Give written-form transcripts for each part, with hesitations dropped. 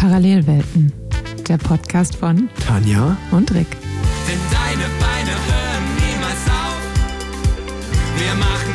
Parallelwelten, der Podcast von Tanja und Rick. Denn deine Beine hören niemals auf. Wir machen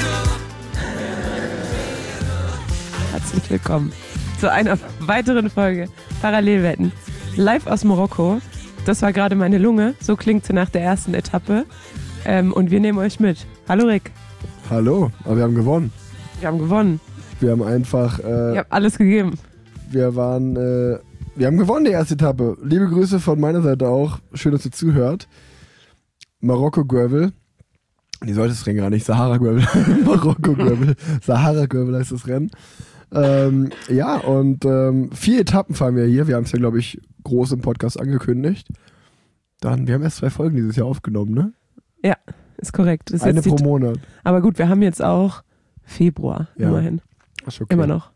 Giro. Herzlich willkommen zu einer weiteren Folge Parallelwelten. Live aus Marokko. Das war gerade meine Lunge. So klingt sie nach der ersten Etappe. Und wir nehmen euch mit. Hallo Rick. Hallo, aber wir haben gewonnen. Wir haben gewonnen. Wir haben einfach... Ihr habt alles gegeben. wir haben gewonnen, die erste Etappe. Liebe Grüße von meiner Seite auch. Schön, dass ihr zuhört. Marokko Gravel. Nee, sollte das Rennen gar nicht. Sahara Gravel. Marokko Gravel. Sahara Gravel heißt das Rennen. 4 Etappen fahren wir hier. Wir haben es ja, glaube ich, groß im Podcast angekündigt. Wir haben erst 2 Folgen dieses Jahr aufgenommen, ne? Ja, ist korrekt. Ist Eine jetzt pro Monat. Aber gut, wir haben jetzt auch Februar, Ja. immerhin. Ist okay. Immer noch.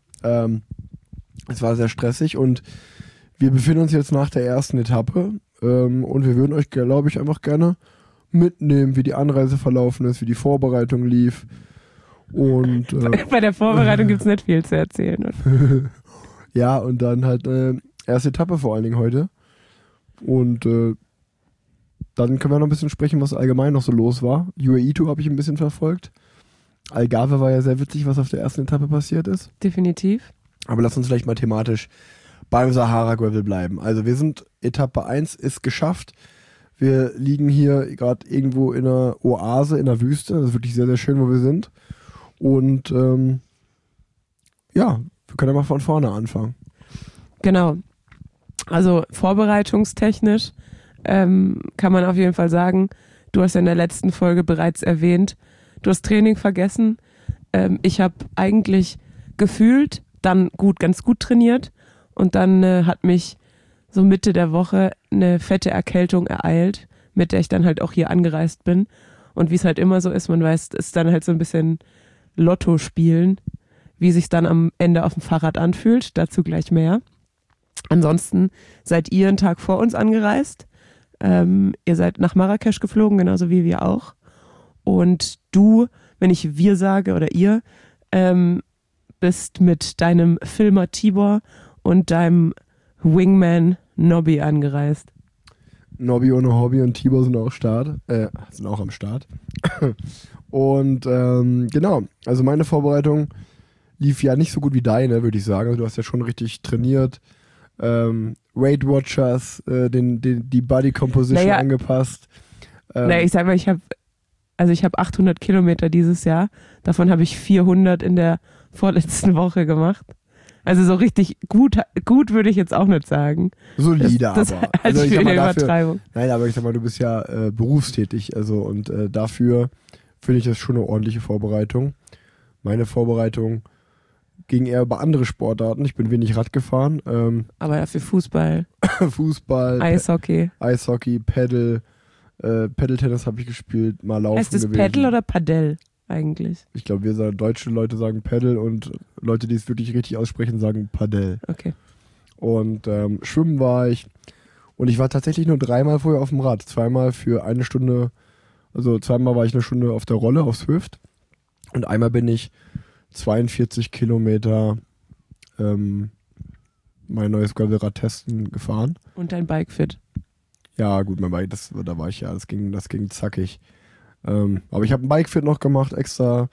Es war sehr stressig und wir befinden uns jetzt nach der ersten Etappe und wir würden euch, glaube ich, einfach gerne mitnehmen, wie die Anreise verlaufen ist, wie die Vorbereitung lief. Und Bei der Vorbereitung gibt es nicht viel zu erzählen. Oder? ja, und dann halt erste Etappe vor allen Dingen heute. Und dann können wir noch ein bisschen sprechen, was allgemein noch so los war. UAE Tour habe ich ein bisschen verfolgt. Algarve war ja sehr witzig, was auf der ersten Etappe passiert ist. Definitiv. Aber lass uns vielleicht mal thematisch beim Sahara Gravel bleiben. Also wir sind, Etappe 1 ist geschafft. Wir liegen hier gerade irgendwo in einer Oase, in einer Wüste. Das ist wirklich sehr, sehr schön, wo wir sind. Und wir können ja mal von vorne anfangen. Genau. Also vorbereitungstechnisch kann man auf jeden Fall sagen, du hast ja in der letzten Folge bereits erwähnt, du hast Training vergessen. Ich habe eigentlich gefühlt dann ganz gut trainiert und dann hat mich so Mitte der Woche eine fette Erkältung ereilt, mit der ich dann halt auch hier angereist bin. Und wie es halt immer so ist, man weiß, es ist dann halt so ein bisschen Lotto spielen, wie sich dann am Ende auf dem Fahrrad anfühlt. Dazu gleich mehr. Ansonsten seid ihr einen Tag vor uns angereist. Ihr seid nach Marrakesch geflogen, genauso wie wir auch. Und du, wenn ich wir sage oder ihr, bist mit deinem Filmer Tibor und deinem Wingman Nobby angereist. Nobby ohne Hobby und Tibor sind auch am Start. Und genau, also meine Vorbereitung lief ja nicht so gut wie deine, würde ich sagen. Also du hast ja schon richtig trainiert. Weight Watchers, die Body Composition angepasst. Ich sag mal, ich habe 800 Kilometer dieses Jahr. Davon habe ich 400 in der vorletzten Woche gemacht. Also so richtig gut würde ich jetzt auch nicht sagen. Solide, das aber. Also ich eine Übertreibung. Nein, aber ich sag mal, du bist ja berufstätig. Also und dafür finde ich das schon eine ordentliche Vorbereitung. Meine Vorbereitung ging eher über andere Sportarten. Ich bin wenig Rad gefahren. Aber dafür Fußball, Eishockey, Paddle, Paddle-Tennis habe ich gespielt, mal laufen heißt es gewesen. Paddle oder Padel eigentlich? Ich glaube, deutsche Leute sagen Paddle und Leute, die es wirklich richtig aussprechen, sagen Padel. Okay. Und schwimmen war ich. Und ich war tatsächlich nur 3-mal vorher auf dem Rad. 2-mal für eine Stunde, also 2-mal war ich eine Stunde auf der Rolle, auf Swift. Und einmal bin ich 42 Kilometer mein neues Gravelrad testen gefahren. Und dein Bike fit? Ja, gut, mein Bike, da war ich ja, das ging zackig. Aber ich habe ein Bike fit noch gemacht, extra.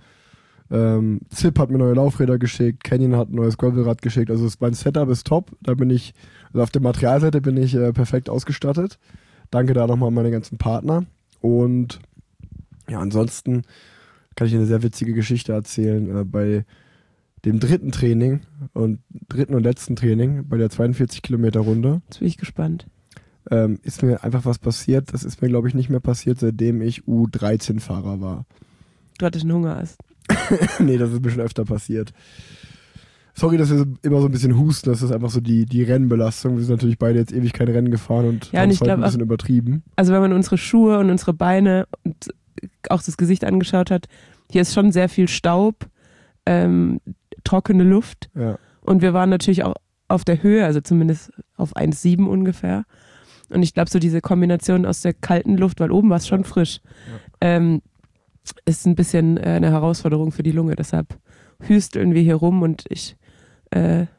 Zip hat mir neue Laufräder geschickt, Canyon hat ein neues Gravelrad geschickt. Also mein Setup ist top. Da bin ich, also auf der Materialseite bin ich perfekt ausgestattet. Danke da nochmal an meine ganzen Partner. Und ja, ansonsten kann ich eine sehr witzige Geschichte erzählen. Bei dem dritten und letzten Training, bei der 42 Kilometer Runde. Jetzt bin ich gespannt. Ist mir einfach was passiert. Das ist mir, glaube ich, nicht mehr passiert, seitdem ich U13-Fahrer war. Du hattest einen Hungerast. Nee, das ist mir schon öfter passiert. Sorry, dass wir immer so ein bisschen husten. Das ist einfach so die Rennbelastung. Wir sind natürlich beide jetzt ewig kein Rennen gefahren und haben es heute ein bisschen übertrieben. Also wenn man unsere Schuhe und unsere Beine und auch das Gesicht angeschaut hat, hier ist schon sehr viel Staub, trockene Luft. Ja. Und wir waren natürlich auch auf der Höhe, also zumindest auf 1,7 ungefähr. Und ich glaube, so diese Kombination aus der kalten Luft, weil oben war es schon frisch, ist ein bisschen eine Herausforderung für die Lunge. Deshalb hüsteln wir hier rum und ich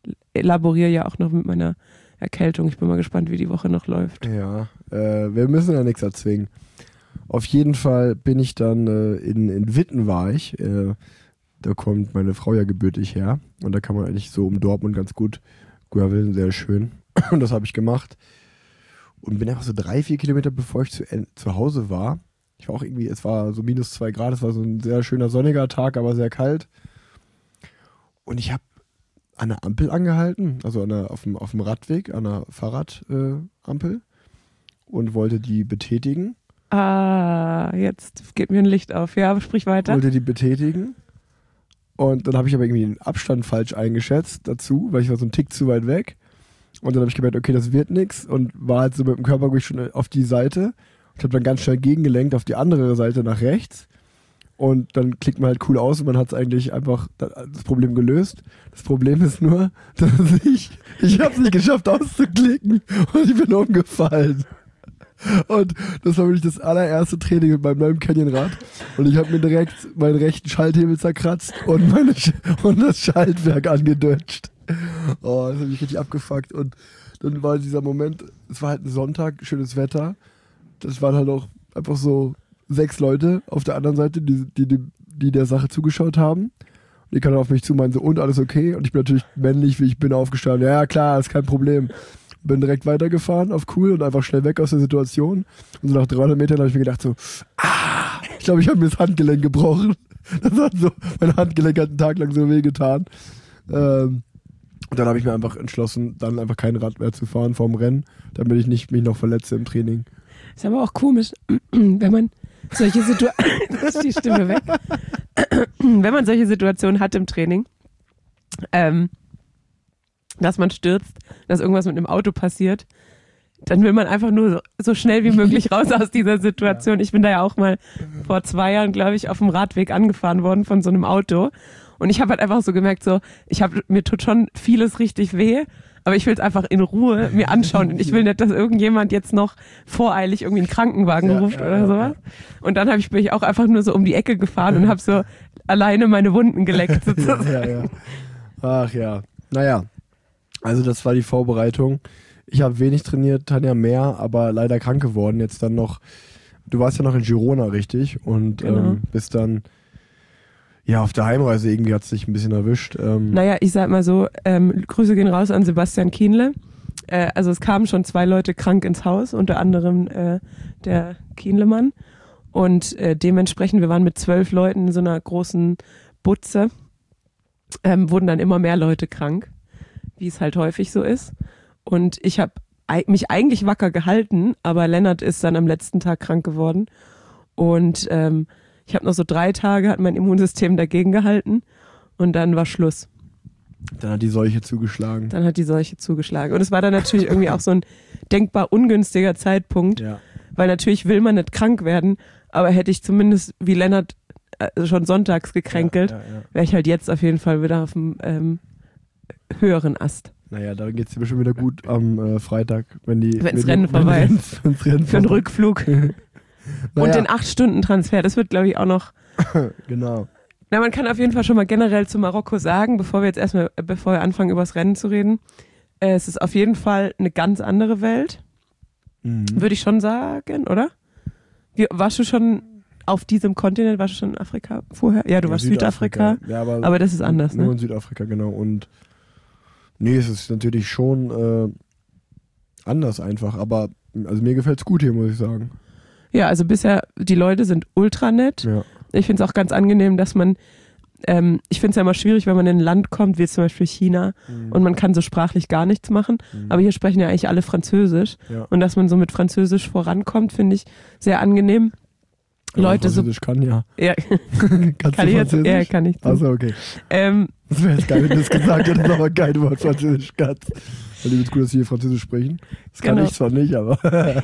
elaboriere ja auch noch mit meiner Erkältung. Ich bin mal gespannt, wie die Woche noch läuft. Ja, wir müssen ja nichts erzwingen. Auf jeden Fall bin ich dann in Witten war ich. Da kommt meine Frau ja gebürtig her. Und da kann man eigentlich so um Dortmund ganz gut graveln, sehr schön. Und das habe ich gemacht. Und bin einfach so 3-4 Kilometer, bevor ich zu Hause war. Ich war auch irgendwie, es war so -2 Grad, es war so ein sehr schöner sonniger Tag, aber sehr kalt. Und ich habe an der Ampel angehalten, also auf dem Radweg, an der Fahrradampel und wollte die betätigen. Jetzt geht mir ein Licht auf. Ja, aber sprich weiter. Wollte die betätigen und dann habe ich aber irgendwie den Abstand falsch eingeschätzt dazu, weil ich war so einen Tick zu weit weg. Und dann habe ich gemerkt, okay, das wird nichts und war halt so mit dem Körpergewicht schon auf die Seite. Ich habe dann ganz schnell gegengelenkt auf die andere Seite nach rechts. Und dann klickt man halt cool aus und man hat es eigentlich einfach das Problem gelöst. Das Problem ist nur, dass ich habe es nicht geschafft auszuklicken und ich bin umgefallen. Und das war wirklich das allererste Training mit meinem neuen Canyon-Rad. Und ich habe mir direkt meinen rechten Schalthebel zerkratzt und das Schaltwerk angedeutscht. Oh, das hat mich richtig abgefuckt. Und dann war dieser Moment, es war halt ein Sonntag, schönes Wetter. Das waren halt auch einfach so 6 Leute auf der anderen Seite, die der Sache zugeschaut haben. Und die kamen auf mich zu, meinen so, und alles okay? Und ich bin natürlich männlich, wie ich bin, aufgestanden. Ja, klar, ist kein Problem. Bin direkt weitergefahren auf cool und einfach schnell weg aus der Situation. Und so nach 300 Metern habe ich mir gedacht so, ich glaube, ich habe mir das Handgelenk gebrochen. Das hat so, mein Handgelenk hat einen Tag lang so wehgetan. Und dann habe ich mir einfach entschlossen, dann einfach kein Rad mehr zu fahren vorm Rennen, damit ich nicht mich noch verletze im Training. Ist aber auch komisch, wenn man solche Situationen, ist die Stimme weg, wenn man solche Situationen hat im Training, dass man stürzt, dass irgendwas mit einem Auto passiert, dann will man einfach nur so schnell wie möglich raus aus dieser Situation. Ich bin da ja auch mal vor 2 Jahren, glaube ich, auf dem Radweg angefahren worden von so einem Auto. Und ich habe halt einfach so gemerkt, mir tut schon vieles richtig weh, aber ich will es einfach in Ruhe mir anschauen. Und ich will nicht, dass irgendjemand jetzt noch voreilig irgendwie einen Krankenwagen ruft oder sowas. Und dann bin ich auch einfach nur so um die Ecke gefahren und habe so alleine meine Wunden geleckt sozusagen. Ach ja. Naja, also das war die Vorbereitung. Ich habe wenig trainiert, Tanja mehr, aber leider krank geworden. Jetzt dann noch, du warst ja noch in Girona, richtig? Und genau. Bist dann auf der Heimreise irgendwie hat es dich ein bisschen erwischt. Naja, ich sag mal so, Grüße gehen raus an Sebastian Kienle. Also es kamen schon 2 Leute krank ins Haus, unter anderem der Kienlemann. Und dementsprechend, wir waren mit 12 Leuten in so einer großen Butze, wurden dann immer mehr Leute krank, wie es halt häufig so ist. Und ich habe mich eigentlich wacker gehalten, aber Lennart ist dann am letzten Tag krank geworden. Und ich habe noch so 3 Tage, hat mein Immunsystem dagegen gehalten und dann war Schluss. Dann hat die Seuche zugeschlagen. Und es war dann natürlich irgendwie auch so ein denkbar ungünstiger Zeitpunkt, weil natürlich will man nicht krank werden, aber hätte ich zumindest wie Lennart schon sonntags gekränkelt, wäre ich halt jetzt auf jeden Fall wieder auf dem höheren Ast. Naja, dann geht es dir bestimmt wieder gut am Freitag, wenn das Rennen vorbei ist. Für einen Rückflug. Und den 8-Stunden-Transfer, das wird, glaube ich, auch noch. Genau. Na, man kann auf jeden Fall schon mal generell zu Marokko sagen, bevor wir anfangen, über das Rennen zu reden, es ist auf jeden Fall eine ganz andere Welt. Würde ich schon sagen, oder? Warst du schon auf diesem Kontinent, warst du schon in Afrika vorher? Ja, du warst Südafrika, ja, aber das ist anders, nur ne? in Südafrika, genau. Und nee, es ist natürlich schon anders einfach, aber also mir gefällt es gut hier, muss ich sagen. Ja, also bisher, die Leute sind ultra nett. Ja. Ich finde es auch ganz angenehm, dass man, ich finde es ja immer schwierig, wenn man in ein Land kommt, wie zum Beispiel China, und man kann so sprachlich gar nichts machen, aber hier sprechen ja eigentlich alle Französisch. Ja. Und dass man so mit Französisch vorankommt, finde ich sehr angenehm. Ja, Leute Französisch kann ja. Kannst kann du Französisch? Jetzt? Ja, kann ich. Achso, okay. Das wäre jetzt geil, wenn du das gesagt hättest, aber kein Wort Französisch kannst. Weil ich gut, dass wir hier Französisch sprechen. Das kann ich zwar nicht, aber...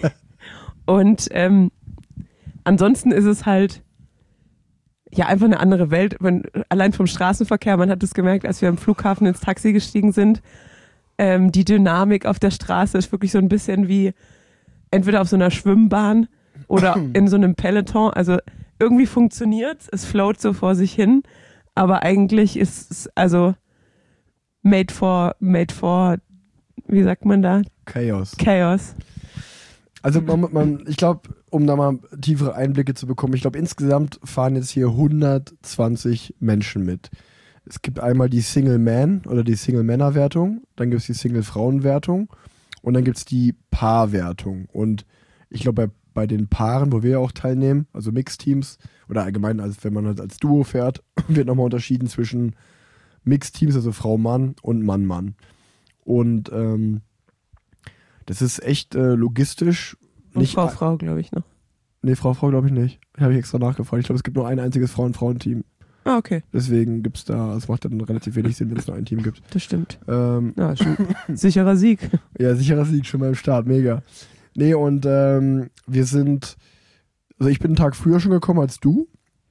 Und ansonsten ist es halt einfach eine andere Welt. Allein vom Straßenverkehr, man hat es gemerkt, als wir am Flughafen ins Taxi gestiegen sind, die Dynamik auf der Straße ist wirklich so ein bisschen wie entweder auf so einer Schwimmbahn oder in so einem Peloton. Also irgendwie funktioniert es float so vor sich hin, aber eigentlich ist es, also made for, wie sagt man da? Chaos. Also ich glaube, um da mal tiefere Einblicke zu bekommen, ich glaube insgesamt fahren jetzt hier 120 Menschen mit. Es gibt einmal die Single-Man- oder die Single-Männer-Wertung, dann gibt es die Single-Frauen-Wertung und dann gibt es die Paar-Wertung. Und ich glaube, bei den Paaren, wo wir ja auch teilnehmen, also Mixteams oder allgemein, also wenn man halt als Duo fährt, wird nochmal unterschieden zwischen Mixteams, also Frau-Mann und Mann-Mann. Und das ist echt logistisch. Und nicht Frau, glaube ich noch. Nee, Frau glaube ich nicht. Habe ich extra nachgefragt. Ich glaube, es gibt nur ein einziges Frauen-Frauenteam. Ah, okay. Deswegen gibt es da, es macht dann relativ wenig Sinn, wenn es nur ein Team gibt. Das stimmt. Ja, schon sicherer Sieg. Ja, sicherer Sieg schon beim Start, mega. Nee, und also ich bin einen Tag früher schon gekommen als du.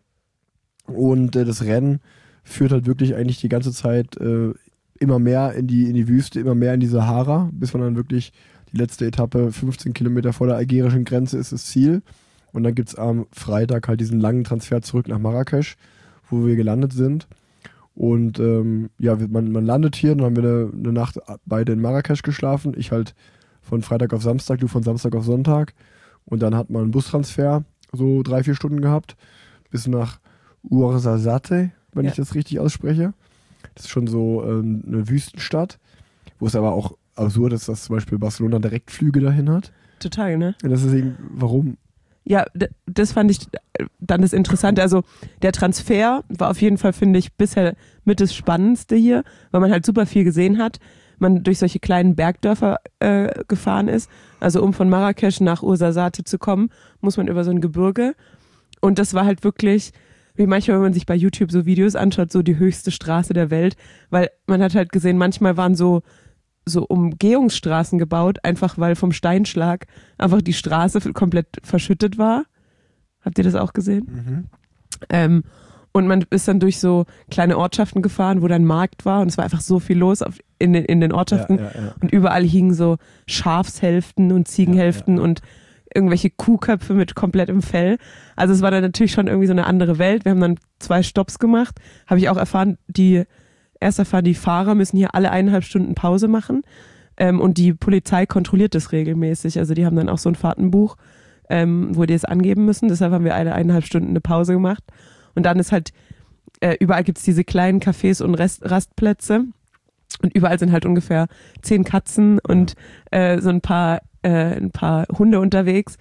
Und das Rennen führt halt wirklich eigentlich die ganze Zeit immer mehr in die Wüste, immer mehr in die Sahara, bis man dann wirklich die letzte Etappe 15 Kilometer vor der algerischen Grenze ist das Ziel. Und dann gibt es am Freitag halt diesen langen Transfer zurück nach Marrakesch, wo wir gelandet sind. Und man landet hier, dann haben wir eine Nacht beide in Marrakesch geschlafen. Ich halt von Freitag auf Samstag, du von Samstag auf Sonntag. Und dann hat man einen Bustransfer, so 3-4 Stunden gehabt, bis nach Ouarzazate, wenn ich das richtig ausspreche. Das ist schon so eine Wüstenstadt, wo es aber auch absurd ist, dass zum Beispiel Barcelona Direktflüge dahin hat. Total, ne? Und das ist eben, warum? Ja, das fand ich dann das Interessante. Also der Transfer war auf jeden Fall, finde ich, bisher mit das Spannendste hier, weil man halt super viel gesehen hat. Man durch solche kleinen Bergdörfer gefahren ist. Also um von Marrakesch nach Ouarzazate zu kommen, muss man über so ein Gebirge. Und das war halt wirklich, wie manchmal, wenn man sich bei YouTube so Videos anschaut, so die höchste Straße der Welt. Weil man hat halt gesehen, manchmal waren so Umgehungsstraßen gebaut, einfach weil vom Steinschlag einfach die Straße komplett verschüttet war. Habt ihr das auch gesehen? Mhm. Und man ist dann durch so kleine Ortschaften gefahren, wo dann Markt war und es war einfach so viel los in den Ortschaften. Ja. Und überall hingen so Schafshälften und Ziegenhälften und irgendwelche Kuhköpfe mit komplettem Fell. Also es war dann natürlich schon irgendwie so eine andere Welt. Wir haben dann 2 Stopps gemacht. Habe ich auch erfahren, die Fahrer müssen hier alle 1,5 Stunden Pause machen und die Polizei kontrolliert das regelmäßig. Also die haben dann auch so ein Fahrtenbuch, wo die es angeben müssen. Deshalb haben wir alle 1,5 Stunden eine Pause gemacht. Und dann ist halt, überall gibt es diese kleinen Cafés und Rastplätze und überall sind halt ungefähr 10 Katzen und so ein paar Hunde unterwegs.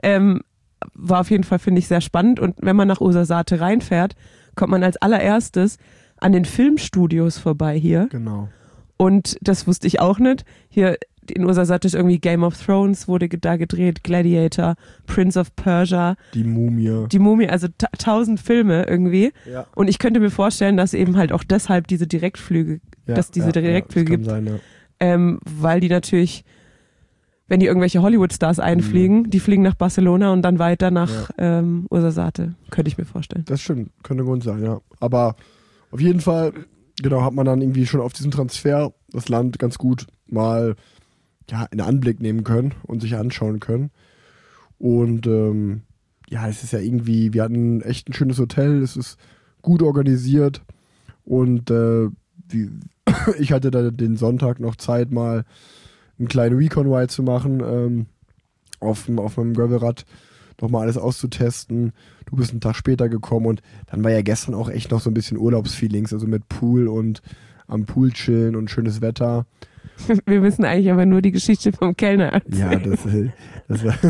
War auf jeden Fall, finde ich, sehr spannend. Und wenn man nach Ouarzazate reinfährt, kommt man als allererstes an den Filmstudios vorbei hier. Genau. Und das wusste ich auch nicht. Hier in Ouarzazate ist irgendwie Game of Thrones wurde da gedreht, Gladiator, Prince of Persia. Die Mumie, also 1000 Filme irgendwie. Ja. Und ich könnte mir vorstellen, dass eben halt auch deshalb diese Direktflüge gibt. Sein, ja. Weil die natürlich, wenn die irgendwelche Hollywood-Stars einfliegen, die fliegen nach Barcelona und dann weiter nach Ouarzazate. Könnte ich mir vorstellen. Das stimmt, könnte Grund sein, ja. Aber auf jeden Fall, genau, hat man dann irgendwie schon auf diesem Transfer das Land ganz gut mal in Anblick nehmen können und sich anschauen können. Und es ist ja irgendwie, wir hatten echt ein schönes Hotel, es ist gut organisiert und ich hatte da den Sonntag noch Zeit, mal einen kleinen Recon-Ride zu machen, auf meinem Gravelrad nochmal alles auszutesten. Du bist einen Tag später gekommen und dann war ja gestern auch echt noch so ein bisschen Urlaubsfeelings, also mit Pool und am Pool chillen und schönes Wetter. Wir müssen eigentlich aber nur die Geschichte vom Kellner erzählen. Ja, das war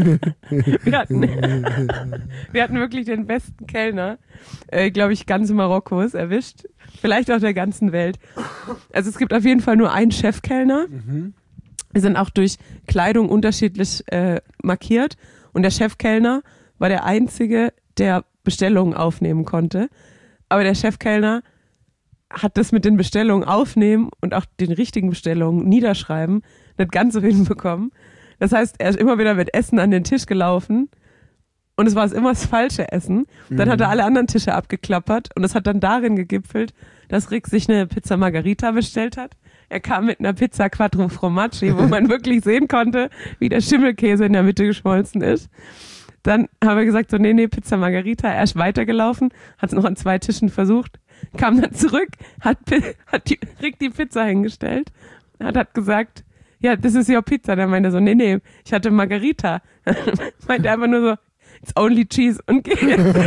wir hatten wirklich den besten Kellner, glaube ich, ganz Marokkos erwischt. Vielleicht auch der ganzen Welt. Also es gibt auf jeden Fall nur einen Chefkellner. Mhm. Wir sind auch durch Kleidung unterschiedlich markiert. Und der Chefkellner war der Einzige, der Bestellungen aufnehmen konnte. Aber der Chefkellner hat das mit den Bestellungen aufnehmen und auch den richtigen Bestellungen niederschreiben nicht ganz so hinbekommen. Das heißt, er ist immer wieder mit Essen an den Tisch gelaufen und es war immer das falsche Essen. Dann hat er alle anderen Tische abgeklappert und es hat dann darin gegipfelt, dass Rick sich eine Pizza Margherita bestellt hat. Er kam mit einer Pizza Quattro Formaggi, wo man wirklich sehen konnte, wie der Schimmelkäse in der Mitte geschmolzen ist. Dann haben wir gesagt, so nee, Pizza Margherita. Er ist weitergelaufen, hat es noch an 2 Tischen versucht. kam dann zurück, hat Rick die Pizza hingestellt, hat gesagt, ja, das ist your Pizza. Dann meinte er so, nee, ich hatte Margarita. Meinte einfach nur so, it's only cheese und geht.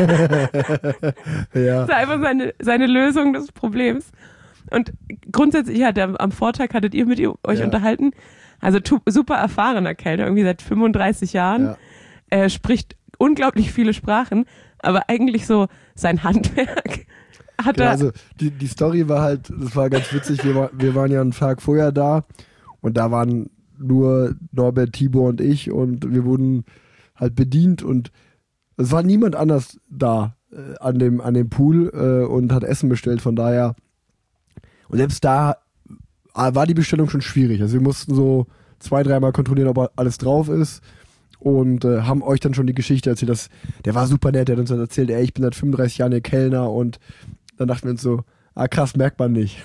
Ja. Das war einfach seine Lösung des Problems. Und grundsätzlich am Vortag hattet ihr mit euch unterhalten. Also super erfahrener Kellner, irgendwie seit 35 Jahren. Ja. Spricht unglaublich viele Sprachen, aber eigentlich so sein Handwerk hat genau, er... Also die Story war halt, das war ganz witzig, wir waren ja einen Tag vorher da und da waren nur Norbert, Tibor und ich und wir wurden halt bedient und es war niemand anders da an dem Pool und hat Essen bestellt, von daher und selbst da war die Bestellung schon schwierig, also wir mussten so 2-3 Mal kontrollieren, ob alles drauf ist und haben euch dann schon die Geschichte erzählt, der war super nett, der hat uns dann erzählt, ich bin seit 35 Jahren hier Kellner und dann dachten wir uns so, krass, merkt man nicht.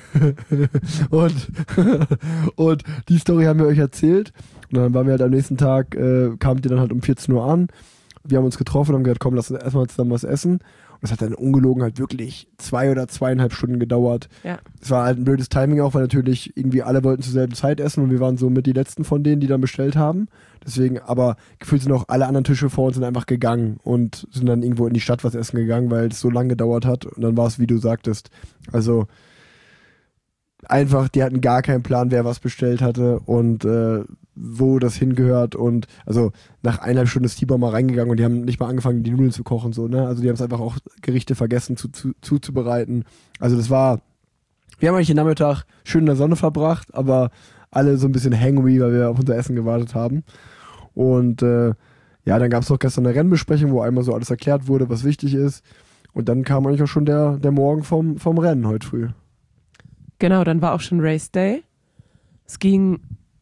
und die Story haben wir euch erzählt und dann waren wir halt am nächsten Tag, kamt ihr dann halt um 14 Uhr an, wir haben uns getroffen und haben gesagt, komm, lass uns erstmal zusammen was essen. Und es hat dann ungelogen halt wirklich 2 oder 2,5 Stunden gedauert. Ja. Es war halt ein blödes Timing auch, weil natürlich irgendwie alle wollten zur selben Zeit essen und wir waren so mit die Letzten von denen, die dann bestellt haben. Deswegen, aber gefühlt sind auch alle anderen Tische vor uns sind einfach gegangen und sind dann irgendwo in die Stadt was essen gegangen, weil es so lange gedauert hat. Und dann war es, wie du sagtest. Also einfach, die hatten gar keinen Plan, wer was bestellt hatte und wo das hingehört und also nach 1,5 Stunden ist Tibor mal reingegangen und die haben nicht mal angefangen, die Nudeln zu kochen, so, ne? Also die haben es einfach auch Gerichte vergessen zuzubereiten. Also das war, wir haben eigentlich den Nachmittag schön in der Sonne verbracht, aber alle so ein bisschen hangry, weil wir auf unser Essen gewartet haben. Und dann gab es noch gestern eine Rennbesprechung, wo einmal so alles erklärt wurde, was wichtig ist. Und dann kam eigentlich auch schon der Morgen vom Rennen heute früh. Genau, dann war auch schon Race Day. Es ging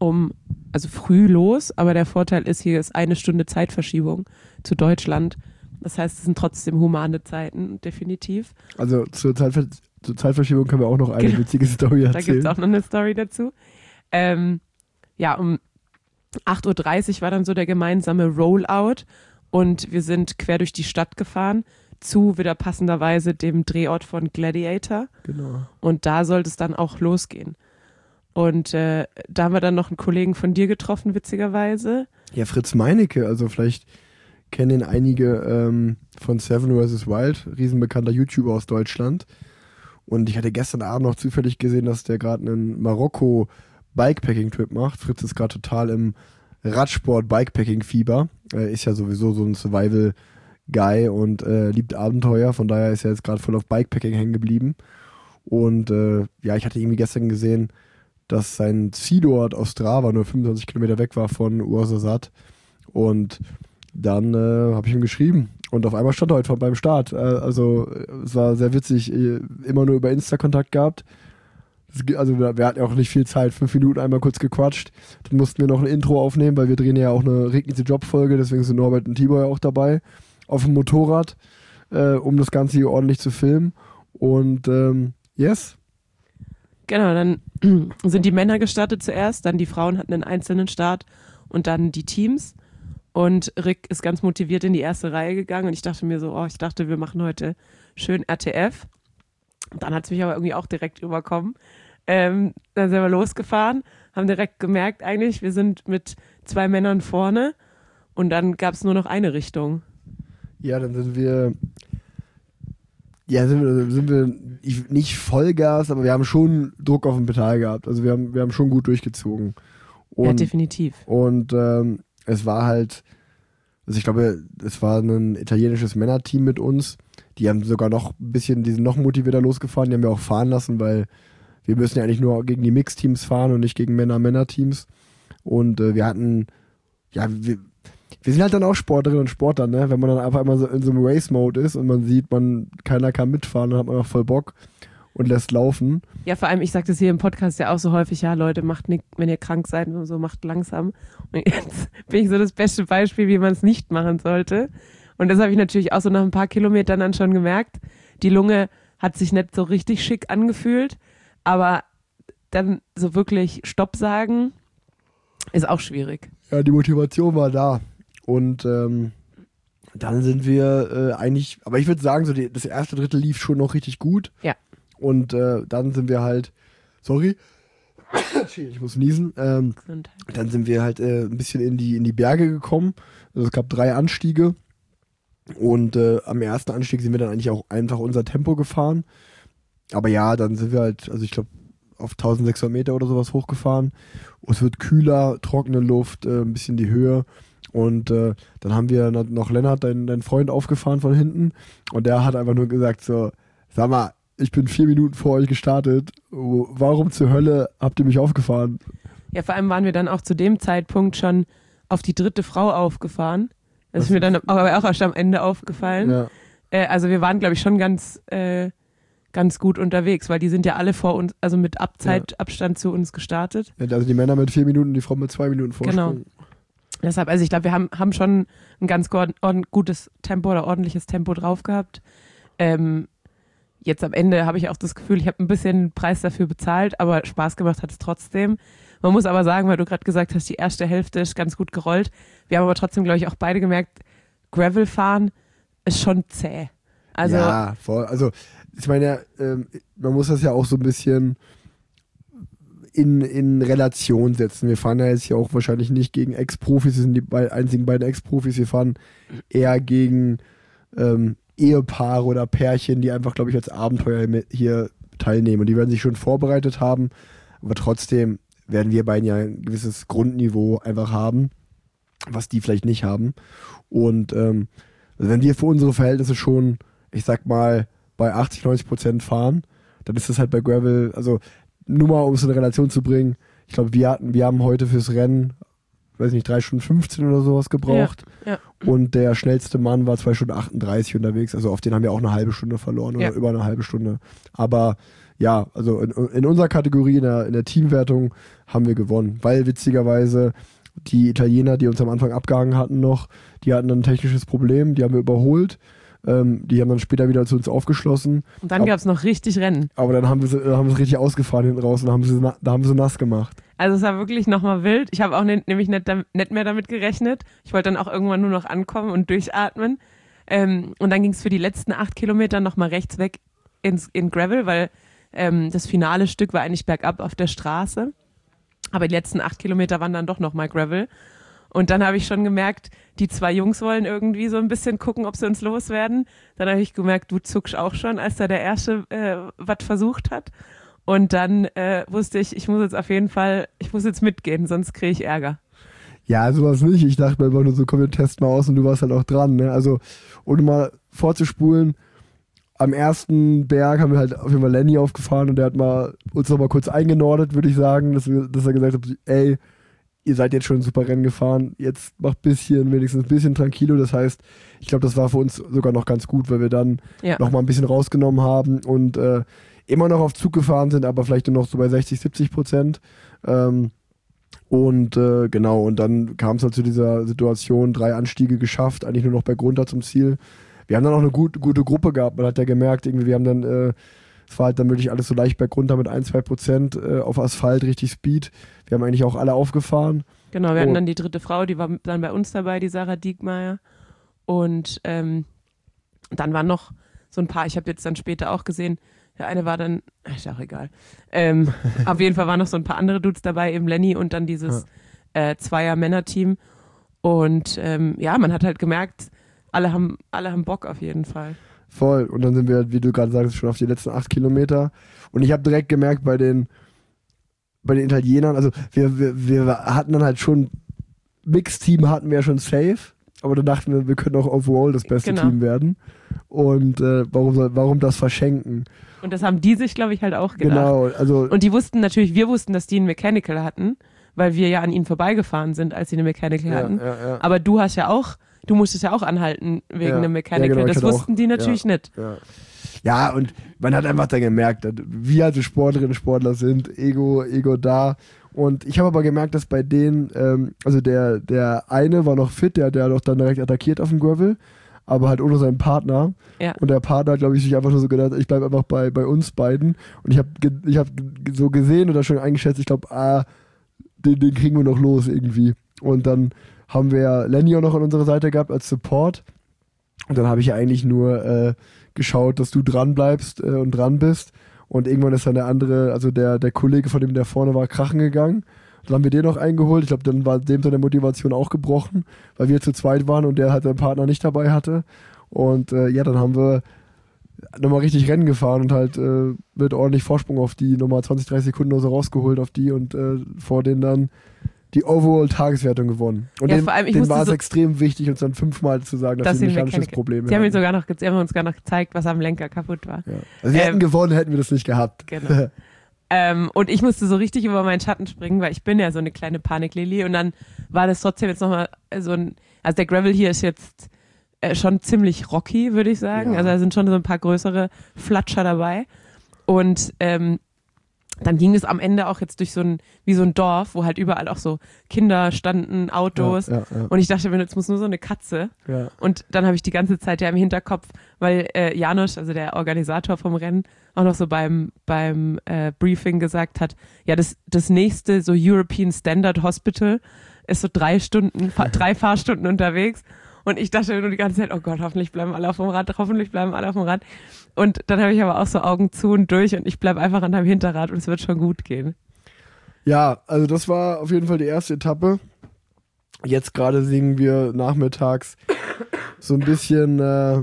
früh los, aber der Vorteil ist, hier ist 1 Stunde Zeitverschiebung zu Deutschland. Das heißt, es sind trotzdem humane Zeiten, definitiv. Also zur Zeitverschiebung können wir auch noch eine witzige Story erzählen. Da gibt es auch noch eine Story dazu. Um 8.30 Uhr war dann so der gemeinsame Rollout und wir sind quer durch die Stadt gefahren zu wieder passenderweise dem Drehort von Gladiator. Genau. Und da sollte es dann auch losgehen. Und da haben wir dann noch einen Kollegen von dir getroffen, witzigerweise. Ja, Fritz Meinecke, also vielleicht kennen ihn einige von Seven vs. Wild, riesenbekannter YouTuber aus Deutschland. Und ich hatte gestern Abend noch zufällig gesehen, dass der gerade einen Marokko-Bikepacking-Trip macht. Fritz ist gerade total im Radsport-Bikepacking-Fieber. Ist ja sowieso so ein Survival-Guy und liebt Abenteuer. Von daher ist er jetzt gerade voll auf Bikepacking hängen geblieben. Und ich hatte irgendwie gestern gesehen, dass sein Zielort aus Strava nur 25 Kilometer weg war von Ouarzazate. Und dann habe ich ihm geschrieben. Und auf einmal stand er heute beim Start. Also es war sehr witzig. Immer nur über Insta Kontakt gehabt. Also wir hatten ja auch nicht viel Zeit. 5 Minuten einmal kurz gequatscht. Dann mussten wir noch ein Intro aufnehmen, weil wir drehen ja auch eine Regnitze Job-Folge. Deswegen sind Norbert und Tibor ja auch dabei. Auf dem Motorrad, um das Ganze hier ordentlich zu filmen. Und yes. Genau, dann sind die Männer gestartet zuerst, dann die Frauen hatten einen einzelnen Start und dann die Teams. Und Rick ist ganz motiviert in die erste Reihe gegangen und ich dachte mir so, wir machen heute schön RTF. Dann hat es mich aber irgendwie auch direkt überkommen. Dann sind wir losgefahren, haben direkt gemerkt eigentlich, wir sind mit 2 Männern vorne und dann gab es nur noch eine Richtung. Ja, dann sind wir nicht Vollgas, aber wir haben schon Druck auf dem Pedal gehabt. Also wir haben schon gut durchgezogen. Und, ja, definitiv. Und es war halt, also ich glaube, es war ein italienisches Männerteam mit uns. Die haben sogar noch ein bisschen, die sind noch motivierter losgefahren. Die haben wir auch fahren lassen, weil wir müssen ja eigentlich nur gegen die Mixteams fahren und nicht gegen Männer-Männer-Teams. Und wir hatten, wir sind halt dann auch Sportlerinnen und Sportler, ne? Wenn man dann einfach immer so in so einem Race-Mode ist und man sieht, keiner kann mitfahren, dann hat man auch voll Bock und lässt laufen. Ja, vor allem, ich sage das hier im Podcast ja auch so häufig, ja Leute, macht nicht, wenn ihr krank seid und so, macht langsam. Und jetzt bin ich so das beste Beispiel, wie man es nicht machen sollte. Und das habe ich natürlich auch so nach ein paar Kilometern dann schon gemerkt. Die Lunge hat sich nicht so richtig schick angefühlt, aber dann so wirklich Stopp sagen, ist auch schwierig. Ja, die Motivation war da. Und dann sind wir eigentlich, aber ich würde sagen, so das erste Drittel lief schon noch richtig gut. Ja. Und dann sind wir halt, sorry, ich muss niesen, dann sind wir halt ein bisschen in die Berge gekommen. Also es gab 3 Anstiege und am ersten Anstieg sind wir dann eigentlich auch einfach unser Tempo gefahren. Aber ja, dann sind wir halt, also ich glaube, auf 1600 Meter oder sowas hochgefahren. Es wird kühler, trockene Luft, ein bisschen die Höhe. Und dann haben wir noch Lennart, deinen Freund, aufgefahren von hinten. Und der hat einfach nur gesagt so, sag mal, ich bin 4 Minuten vor euch gestartet. Warum zur Hölle habt ihr mich aufgefahren? Ja, vor allem waren wir dann auch zu dem Zeitpunkt schon auf die 3. Frau aufgefahren. Das ist mir dann aber auch erst am Ende aufgefallen. Ja. Also wir waren, glaube ich, schon ganz gut unterwegs, weil die sind ja alle vor uns, also mit Zeitabstand zu uns gestartet. Ja, also die Männer mit 4 Minuten, die Frauen mit 2 Minuten Vorsprung. Genau. Deshalb, also ich glaube, wir haben schon ein ganz gutes Tempo oder ordentliches Tempo drauf gehabt. Jetzt am Ende habe ich auch das Gefühl, ich habe ein bisschen Preis dafür bezahlt, aber Spaß gemacht hat es trotzdem. Man muss aber sagen, weil du gerade gesagt hast, die erste Hälfte ist ganz gut gerollt. Wir haben aber trotzdem, glaube ich, auch beide gemerkt, Gravel fahren ist schon zäh. Also, ja, voll. Also ich meine, man muss das ja auch so ein bisschen in Relation setzen. Wir fahren ja jetzt ja auch wahrscheinlich nicht gegen Ex-Profis, wir sind die einzigen beiden Ex-Profis. Wir fahren eher gegen Ehepaare oder Pärchen, die einfach, glaube ich, als Abenteuer hier teilnehmen. Und die werden sich schon vorbereitet haben, aber trotzdem werden wir beiden ja ein gewisses Grundniveau einfach haben, was die vielleicht nicht haben. Und also wenn wir für unsere Verhältnisse schon, ich sag mal, bei 80-90% fahren, dann ist das halt bei Gravel, also nur mal, um es in Relation zu bringen, ich glaube, wir haben heute fürs Rennen, weiß nicht, 3 Stunden 15 oder sowas gebraucht. Ja. Und der schnellste Mann war 2 Stunden 38 unterwegs. Also auf den haben wir auch eine halbe Stunde verloren oder über eine halbe Stunde. Aber ja, also in unserer Kategorie, in der Teamwertung haben wir gewonnen. Weil witzigerweise die Italiener, die uns am Anfang abgehangen hatten noch, die hatten ein technisches Problem, die haben wir überholt. Die haben dann später wieder zu uns aufgeschlossen. Und dann gab es noch richtig Rennen. Aber dann haben wir sie richtig ausgefahren hinten raus und da haben sie nass gemacht. Also es war wirklich nochmal wild. Ich habe auch nämlich nicht mehr damit gerechnet. Ich wollte dann auch irgendwann nur noch ankommen und durchatmen. Und dann ging es für die letzten 8 Kilometer nochmal rechts weg in Gravel, weil das finale Stück war eigentlich bergab auf der Straße. Aber die letzten 8 Kilometer waren dann doch nochmal Gravel. Und dann habe ich schon gemerkt, die 2 Jungs wollen irgendwie so ein bisschen gucken, ob sie uns loswerden. Dann habe ich gemerkt, du zuckst auch schon, als da der Erste was versucht hat. Und dann wusste ich muss jetzt mitgehen, sonst kriege ich Ärger. Ja, sowas nicht. Ich dachte mir einfach nur so, komm, wir testen mal aus und du warst halt auch dran. Ne? Also, ohne mal vorzuspulen, am ersten Berg haben wir halt auf jeden Fall Lenny aufgefahren und der hat uns noch mal kurz eingenordet, würde ich sagen, dass er gesagt hat, ey, ihr seid jetzt schon ein super Rennen gefahren, jetzt macht wenigstens ein bisschen tranquilo. Das heißt, ich glaube, das war für uns sogar noch ganz gut, weil wir dann noch mal ein bisschen rausgenommen haben und immer noch auf Zug gefahren sind, aber vielleicht nur noch so bei 60-70%. Genau, und dann kam es halt zu dieser Situation, 3 Anstiege geschafft, eigentlich nur noch bergunter zum Ziel. Wir haben dann auch eine gute Gruppe gehabt, man hat ja gemerkt, irgendwie, wir haben dann, es war halt dann wirklich alles so leicht bergunter mit 1-2% auf Asphalt, richtig Speed. Wir haben eigentlich auch alle aufgefahren. Genau, wir hatten dann die 3. Frau, die war dann bei uns dabei, die Sarah Diekmeyer. Und dann waren noch so ein paar, ich habe jetzt dann später auch gesehen, der eine war dann, ist auch egal. Auf jeden Fall waren noch so ein paar andere Dudes dabei, eben Lenny und dann dieses Zweier-Männer-Team. Und man hat halt gemerkt, alle haben Bock auf jeden Fall. Voll. Und dann sind wir, wie du gerade sagst, schon auf die letzten 8 Kilometer. Und ich habe direkt gemerkt, bei den Italienern, also wir hatten dann halt schon, Mixteam hatten wir ja schon safe, aber dann dachten wir können auch overall das beste Team werden. Und warum das verschenken? Und das haben die sich, glaube ich, halt auch gedacht. Genau, also. Und wir wussten, dass die einen Mechanical hatten, weil wir ja an ihnen vorbeigefahren sind, als sie eine Mechanical hatten. Ja. Aber du musstest ja auch anhalten wegen einem Mechanical. Ja, genau, das wussten die natürlich nicht. Ja, und man hat einfach dann gemerkt, wie halt die Sportlerinnen und Sportler sind, Ego da. Und ich habe aber gemerkt, dass bei denen, also der eine war noch fit, der hat ja doch dann direkt attackiert auf dem Gravel, aber halt ohne seinen Partner. Ja. Und der Partner hat, glaube ich, sich einfach nur so gedacht, ich bleibe einfach bei uns beiden. Und ich hab so gesehen oder schon eingeschätzt, ich glaube, den kriegen wir noch los irgendwie. Und dann haben wir Lenny auch noch an unserer Seite gehabt als Support. Und dann habe ich eigentlich nur geschaut, dass du dran bleibst und dran bist. Und irgendwann ist dann der andere, also der Kollege, von dem der vorne war, krachen gegangen. Dann haben wir den noch eingeholt. Ich glaube, dann war dem seine Motivation auch gebrochen, weil wir zu zweit waren und der halt seinen Partner nicht dabei hatte. Und dann haben wir nochmal richtig Rennen gefahren und halt mit ordentlich Vorsprung auf die, nochmal 20, 30 Sekunden oder so rausgeholt auf die und vor denen dann die Overall-Tageswertung gewonnen. Und Ja, denen vor allem, ich war musste es so- extrem wichtig, uns dann 5-mal zu sagen, dass sie ein mechanisches Problem Sie haben uns haben. sogar noch gezeigt, was am Lenker kaputt war. Ja. Also wir hätten gewonnen, hätten wir das nicht gehabt. Genau. Und ich musste so richtig über meinen Schatten springen, weil ich bin ja so eine kleine Paniklili und dann war das trotzdem jetzt nochmal so ein, also der Gravel hier ist jetzt schon ziemlich rocky, würde ich sagen. Ja. Also da sind schon so ein paar größere Flatscher dabei und dann ging es am Ende auch jetzt durch wie so ein Dorf, wo halt überall auch so Kinder standen, Autos. Ja. Und ich dachte mir, jetzt muss nur so eine Katze. Ja. Und dann habe ich die ganze Zeit ja im Hinterkopf, weil Janusz, also der Organisator vom Rennen, auch noch so beim Briefing gesagt hat, ja, das nächste so European Standard Hospital ist so 3 Fahrstunden unterwegs. Und ich dachte nur die ganze Zeit, oh Gott, hoffentlich bleiben alle auf dem Rad. Und dann habe ich aber auch so Augen zu und durch und ich bleibe einfach an deinem Hinterrad und es wird schon gut gehen. Ja, also das war auf jeden Fall die erste Etappe. Jetzt gerade singen wir nachmittags so ein bisschen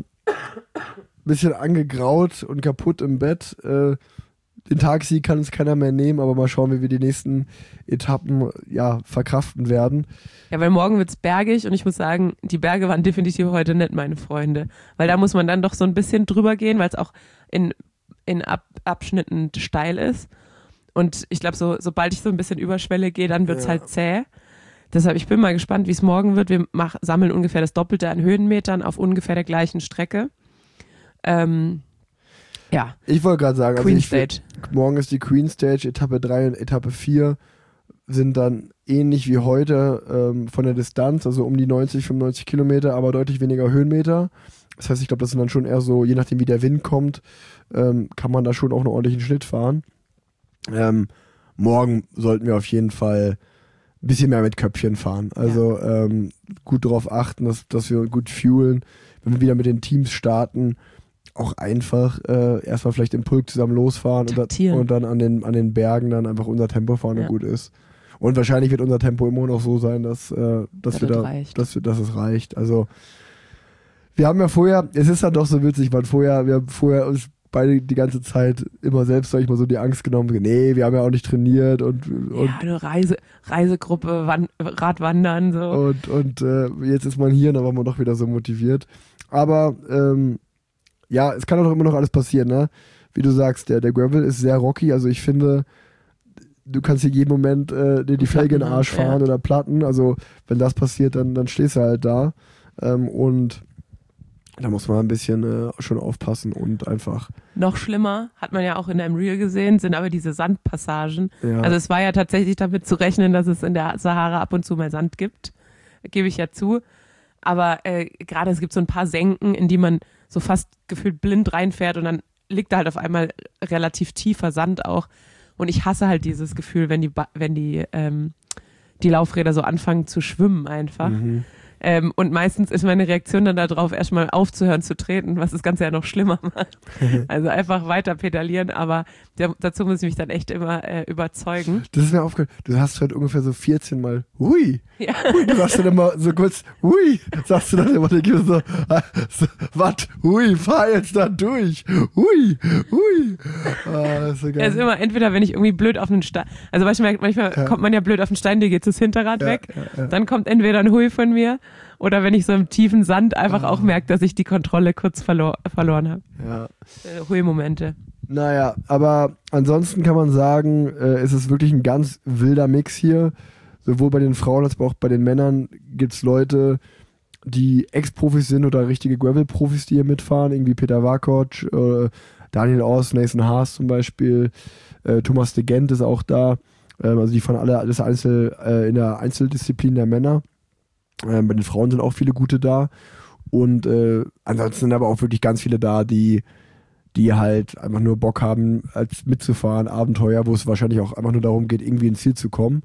angegraut und kaputt im Bett. Den Tagessieg kann uns keiner mehr nehmen, aber mal schauen, wie wir die nächsten Etappen verkraften werden. Ja, weil morgen wird's bergig und ich muss sagen, die Berge waren definitiv heute nicht meine Freunde. Weil da muss man dann doch so ein bisschen drüber gehen, weil es auch in Abschnitten steil ist. Und ich glaube, sobald ich so ein bisschen über Schwelle gehe, dann wird's halt zäh. Deshalb, ich bin mal gespannt, wie es morgen wird. Wir sammeln ungefähr das Doppelte an Höhenmetern auf ungefähr der gleichen Strecke. Ja. Ich wollte gerade sagen, Queen Stage. Morgen ist die Queen Stage, Etappe 3 und Etappe 4 sind dann ähnlich wie heute von der Distanz, also um die 90, 95 Kilometer, aber deutlich weniger Höhenmeter. Das heißt, ich glaube, das sind dann schon eher so, je nachdem wie der Wind kommt, kann man da schon auch einen ordentlichen Schnitt fahren. Morgen sollten wir auf jeden Fall ein bisschen mehr mit Köpfchen fahren. Also gut darauf achten, dass wir gut fuelen. Wenn wir wieder mit den Teams starten, auch einfach erstmal vielleicht im Pulk zusammen losfahren und dann an den Bergen dann einfach unser Tempo fahren und gut ist. Und wahrscheinlich wird unser Tempo immer noch so sein, dass es reicht. Also wir haben ja vorher, es ist dann doch so witzig, wir haben vorher uns beide die ganze Zeit immer selbst, sag ich mal, so die Angst genommen, nee, wir haben ja auch nicht trainiert und eine Reisegruppe, Radwandern so. Und jetzt ist man hier und dann war man doch wieder so motiviert. Aber es kann doch immer noch alles passieren, ne? Wie du sagst, der Gravel ist sehr rocky, also ich finde, du kannst hier jeden Moment dir die Felge in den Arsch fahren oder Platten, also wenn das passiert, dann stehst du halt da und da muss man ein bisschen schon aufpassen und einfach... Noch schlimmer, hat man ja auch in einem Reel gesehen, sind aber diese Sandpassagen. Ja. Also es war ja tatsächlich damit zu rechnen, dass es in der Sahara ab und zu mal Sand gibt, gebe ich ja zu. Aber gerade es gibt so ein paar Senken, in die man so fast gefühlt blind reinfährt und dann liegt da halt auf einmal relativ tiefer Sand auch. Und ich hasse halt dieses Gefühl, wenn die Laufräder so anfangen zu schwimmen einfach. Mhm. Und meistens ist meine Reaktion dann darauf, erstmal aufzuhören zu treten, was das Ganze ja noch schlimmer macht. Also einfach weiter pedalieren, aber dazu muss ich mich dann echt immer überzeugen. Das ist mir aufgefallen, du hast heute ungefähr so 14 Mal hui. Ja. Hui, du sagst dann immer so kurz hui, sagst du dann immer, so was, hui, fahr jetzt da durch, hui. Das ist so geil. Es ist immer entweder, wenn ich irgendwie blöd auf einen Stein, also manchmal kommt man ja blöd auf den Stein, dir geht das Hinterrad weg, dann kommt entweder ein Hui von mir oder wenn ich so im tiefen Sand einfach auch merke, dass ich die Kontrolle kurz verloren habe. Ja. Hui-Momente. Naja, aber ansonsten kann man sagen, es ist wirklich ein ganz wilder Mix hier. Sowohl bei den Frauen als auch bei den Männern gibt es Leute, die Ex-Profis sind oder richtige Gravel-Profis, die hier mitfahren. Irgendwie Peter Warkotsch, Daniel Oss, Nathan Haas zum Beispiel, Thomas de Gent ist auch da. Also die fahren alle alles in der Einzeldisziplin der Männer. Bei den Frauen sind auch viele gute da. Und ansonsten sind aber auch wirklich ganz viele da, die halt einfach nur Bock haben, als mitzufahren, Abenteuer, wo es wahrscheinlich auch einfach nur darum geht, irgendwie ins Ziel zu kommen.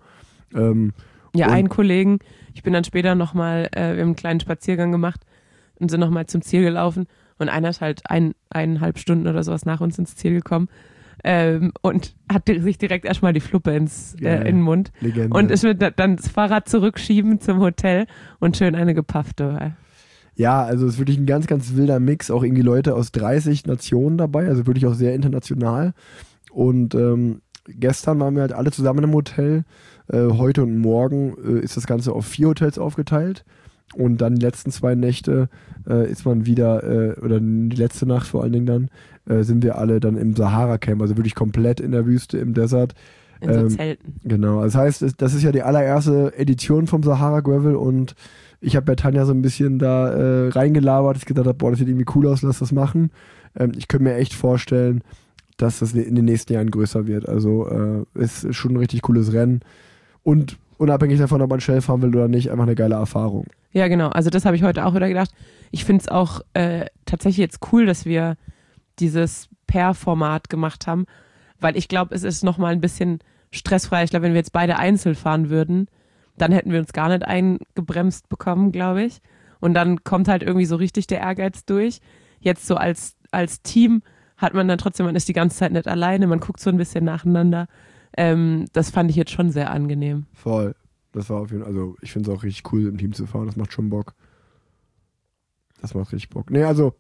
Einen Kollegen, ich bin dann später nochmal, wir haben einen kleinen Spaziergang gemacht und sind nochmal zum Ziel gelaufen und einer ist halt 1,5 Stunden oder sowas nach uns ins Ziel gekommen. und hat sich direkt erstmal die Fluppe in den Mund. Legende. Und ich würde dann das Fahrrad zurückschieben zum Hotel und schön eine gepaffte. Ja, also es ist wirklich ein ganz, ganz wilder Mix. Auch irgendwie Leute aus 30 Nationen dabei, also wirklich auch sehr international. Und gestern waren wir halt alle zusammen im Hotel. Heute und morgen ist das Ganze auf 4 Hotels aufgeteilt. Und dann die letzten 2 Nächte ist man wieder, oder die letzte Nacht vor allen Dingen dann, sind wir alle dann im Sahara-Camp, also wirklich komplett in der Wüste, im Desert. In so Zelten. Genau, das heißt, das ist ja die allererste Edition vom Sahara Gravel und ich habe bei Tanja so ein bisschen da reingelabert, ich gedacht habe, boah, das sieht irgendwie cool aus, lass das machen. Ich könnte mir echt vorstellen, dass das in den nächsten Jahren größer wird. Also ist schon ein richtig cooles Rennen und unabhängig davon, ob man schnell fahren will oder nicht, einfach eine geile Erfahrung. Ja, genau. Also das habe ich heute auch wieder gedacht. Ich finde es auch tatsächlich jetzt cool, dass wir dieses Pair-Format gemacht haben, weil ich glaube, es ist nochmal ein bisschen stressfrei. Ich glaube, wenn wir jetzt beide einzeln fahren würden, dann hätten wir uns gar nicht eingebremst bekommen, glaube ich. Und dann kommt halt irgendwie so richtig der Ehrgeiz durch. Jetzt so als Team hat man dann trotzdem, man ist die ganze Zeit nicht alleine, man guckt so ein bisschen nacheinander. Das fand ich jetzt schon sehr angenehm. Voll. Das war auf jeden Fall, also ich finde es auch richtig cool, im Team zu fahren. Das macht schon Bock. Das macht richtig Bock. Nee, also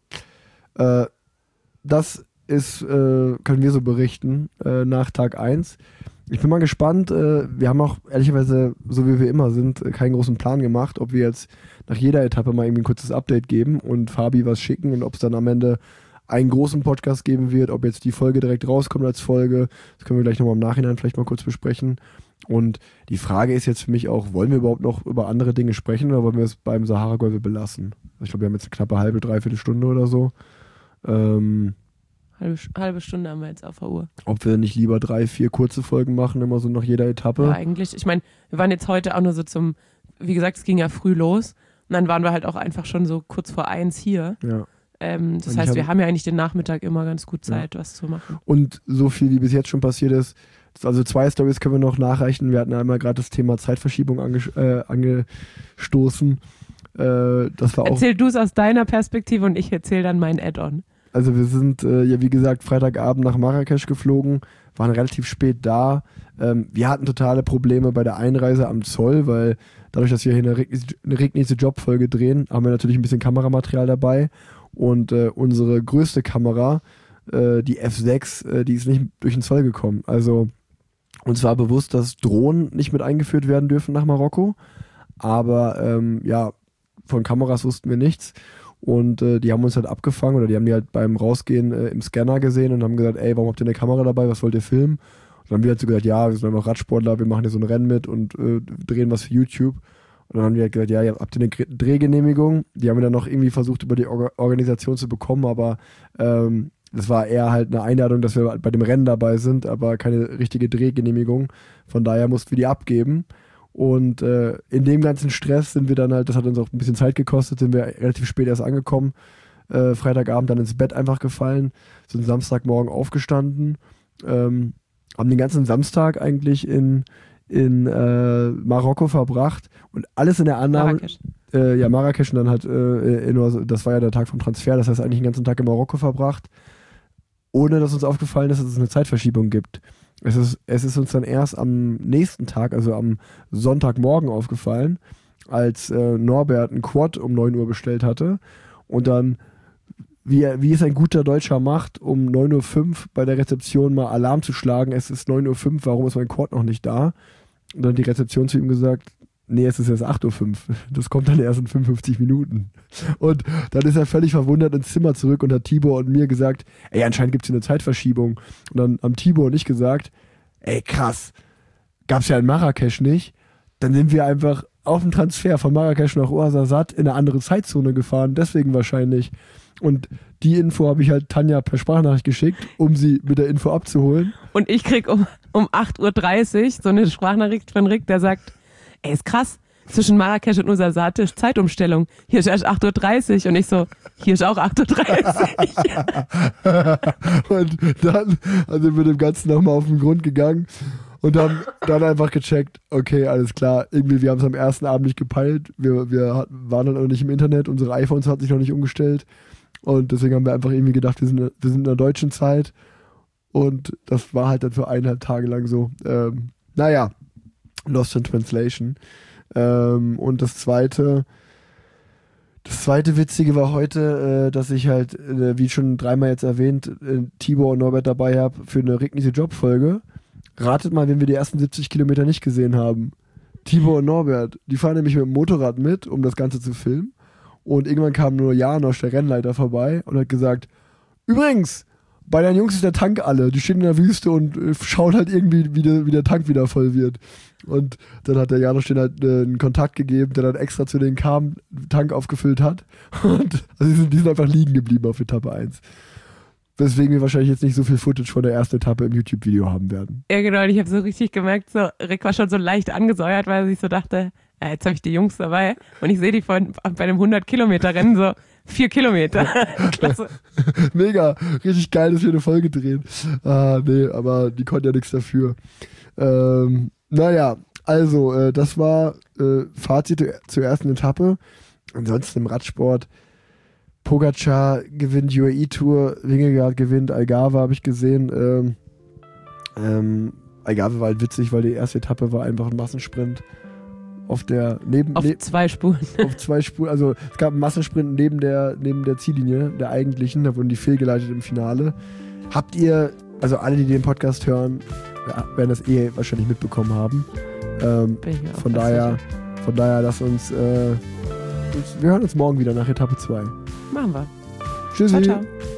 das ist, können wir so berichten nach Tag 1. Ich bin mal gespannt. Wir haben auch ehrlicherweise, so wie wir immer sind, keinen großen Plan gemacht, ob wir jetzt nach jeder Etappe mal irgendwie ein kurzes Update geben und Fabi was schicken und ob es dann am Ende einen großen Podcast geben wird, ob jetzt die Folge direkt rauskommt als Folge. Das können wir gleich nochmal im Nachhinein vielleicht mal kurz besprechen. Und die Frage ist jetzt für mich auch, wollen wir überhaupt noch über andere Dinge sprechen oder wollen wir es beim Sahara Gravel belassen? Ich glaube, wir haben jetzt eine knappe halbe, dreiviertel Stunde oder so. Halbe Stunde haben wir jetzt auf der Uhr. Ob wir nicht lieber 3, 4 kurze Folgen machen, immer so nach jeder Etappe? Ja, eigentlich. Ich meine, wir waren jetzt heute auch nur so wie gesagt, es ging ja früh los und dann waren wir halt auch einfach schon so kurz vor 1 hier. Ja. Das heißt, wir haben ja eigentlich den Nachmittag immer ganz gut Zeit, was zu machen. Und so viel, wie bis jetzt schon passiert ist, also 2 Storys können wir noch nachreichen. Wir hatten einmal gerade das Thema Zeitverschiebung angestoßen. Das war Erzähl du es aus deiner Perspektive und ich erzähle dann mein Add-on. Also wir sind, ja wie gesagt, Freitagabend nach Marrakesch geflogen, waren relativ spät da. Wir hatten totale Probleme bei der Einreise am Zoll, weil dadurch, dass wir hier eine regnisse Jobfolge drehen, haben wir natürlich ein bisschen Kameramaterial dabei. Und unsere größte Kamera, die F6, die ist nicht durch den Zoll gekommen. Also uns war bewusst, dass Drohnen nicht mit eingeführt werden dürfen nach Marokko. Aber ja, von Kameras wussten wir nichts. Und die haben uns halt abgefangen oder die haben die halt beim Rausgehen im Scanner gesehen und haben gesagt, ey, warum habt ihr eine Kamera dabei, was wollt ihr filmen? Und dann haben wir halt so gesagt, ja, wir sind einfach Radsportler, wir machen hier so ein Rennen mit und drehen was für YouTube. Und dann haben die halt gesagt, ja, habt ihr eine Drehgenehmigung? Die haben wir dann noch irgendwie versucht, über die Organisation zu bekommen, aber das war eher halt eine Einladung, dass wir bei dem Rennen dabei sind, aber keine richtige Drehgenehmigung. Von daher mussten wir die abgeben. Und in dem ganzen Stress sind wir dann halt, das hat uns auch ein bisschen Zeit gekostet, sind wir relativ spät erst angekommen. Freitagabend dann ins Bett einfach gefallen, sind Samstagmorgen aufgestanden, haben den ganzen Samstag eigentlich in Marokko verbracht und alles in der Annahme. Marrakesch. Ja, Marrakesch und dann halt, das war ja der Tag vom Transfer, das heißt eigentlich den ganzen Tag in Marokko verbracht, ohne dass uns aufgefallen ist, dass es eine Zeitverschiebung gibt. Es ist uns dann erst am nächsten Tag, also am Sonntagmorgen aufgefallen, als Norbert ein Quad um 9 Uhr bestellt hatte und dann, wie es ein guter Deutscher macht, um 9.05 Uhr bei der Rezeption mal Alarm zu schlagen, es ist 9.05 Uhr, warum ist mein Quad noch nicht da? Und dann hat die Rezeption zu ihm gesagt, nee, es ist jetzt 8.05 Uhr, das kommt dann erst in 55 Minuten. Und dann ist er völlig verwundert ins Zimmer zurück und hat Tibor und mir gesagt, ey, anscheinend gibt es hier eine Zeitverschiebung. Und dann haben Tibor und ich gesagt, ey, krass, gab's ja in Marrakesch nicht. Dann sind wir einfach auf dem Transfer von Marrakesch nach Ouarzazate in eine andere Zeitzone gefahren, deswegen wahrscheinlich. Und die Info habe ich halt Tanja per Sprachnachricht geschickt, um sie mit der Info abzuholen. Und ich krieg um 8.30 Uhr so eine Sprachnachricht von Rick, der sagt, ey, ist krass, zwischen Marrakesch und Ouarzazate ist Zeitumstellung. Hier ist erst 8.30 Uhr und ich so, hier ist auch 8.30 Uhr. Und dann sind wir dem Ganzen nochmal auf den Grund gegangen und haben dann einfach gecheckt, okay, alles klar, irgendwie, wir haben es am ersten Abend nicht gepeilt, wir waren dann noch nicht im Internet, unsere iPhones hatten sich noch nicht umgestellt und deswegen haben wir einfach irgendwie gedacht, wir sind in der deutschen Zeit Und das war halt dann für 1,5 Tage lang so. Naja, Lost in Translation. Und das zweite Witzige war heute, dass ich halt, wie schon 3-mal jetzt erwähnt, Tibor und Norbert dabei habe für eine Rignisse Job-Folge. Ratet mal, wen wir die ersten 70 Kilometer nicht gesehen haben. Tibor und Norbert. Die fahren nämlich mit dem Motorrad mit, um das Ganze zu filmen. Und irgendwann kam nur Janosch, der Rennleiter, vorbei und hat gesagt, übrigens, bei deinen Jungs ist der Tank alle. Die stehen in der Wüste und schauen halt irgendwie, wie der Tank wieder voll wird. Und dann hat der Janosch denen halt einen Kontakt gegeben, der dann extra zu denen kam, Tank aufgefüllt hat. Und also die sind einfach liegen geblieben auf Etappe 1. Weswegen wir wahrscheinlich jetzt nicht so viel Footage von der ersten Etappe im YouTube-Video haben werden. Ja, genau. Und ich habe so richtig gemerkt, so Rick war schon so leicht angesäuert, weil er sich so dachte, ja, jetzt habe ich die Jungs dabei. Und ich sehe die bei einem 100-Kilometer-Rennen so 4 Kilometer. Klasse. Mega. Richtig geil, dass wir eine Folge drehen. Nee, aber die konnten ja nichts dafür. Naja, also, das war Fazit zur ersten Etappe. Ansonsten im Radsport, Pogacar gewinnt UAE-Tour, Vingegaard gewinnt, Algarve habe ich gesehen. Algarve war halt witzig, weil die erste Etappe war einfach ein Massensprint auf 2 Spuren. Auf 2 Spuren, also es gab einen Massensprint neben der Ziellinie, der eigentlichen, da wurden die fehlgeleitet im Finale. Habt ihr, also alle, die den Podcast hören, werden das wahrscheinlich mitbekommen haben. Von daher, lass uns, wir hören uns morgen wieder nach Etappe 2. Machen wir. Tschüssi. Ciao, ciao.